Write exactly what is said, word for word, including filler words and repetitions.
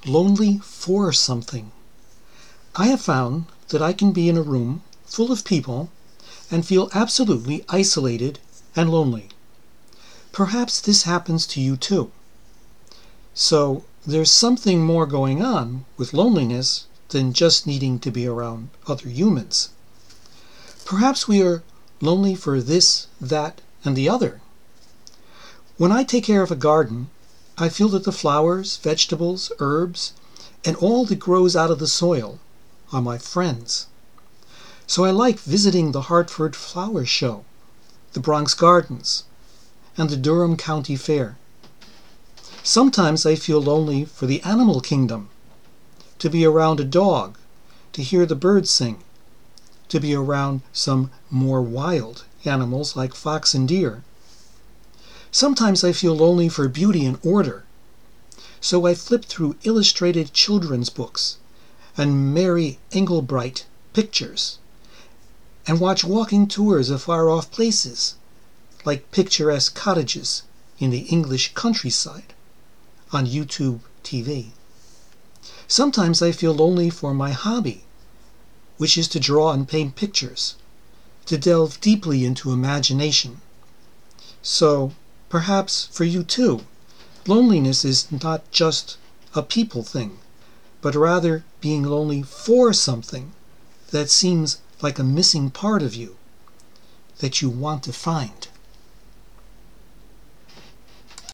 lonely for something. I have found that I can be in a room full of people and feel absolutely isolated and lonely. Perhaps this happens to you too. So there's something more going on with loneliness than just needing to be around other humans. Perhaps we are lonely for this, that, and the other. When I take care of a garden, I feel that the flowers, vegetables, herbs, and all that grows out of the soil are my friends. So I like visiting the Hartford Flower Show, the Bronx Gardens, and the Durham County Fair. Sometimes I feel lonely for the animal kingdom, to be around a dog, to hear the birds sing, to be around some more wild animals like fox and deer. Sometimes I feel lonely for beauty and order, so I flip through illustrated children's books and Mary Engelbreit pictures, and watch walking tours of far-off places, like picturesque cottages in the English countryside, on YouTube T V. Sometimes I feel lonely for my hobby, which is to draw and paint pictures, to delve deeply into imagination. So, perhaps for you too, loneliness is not just a people thing, but rather being lonely for something that seems like a missing part of you that you want to find.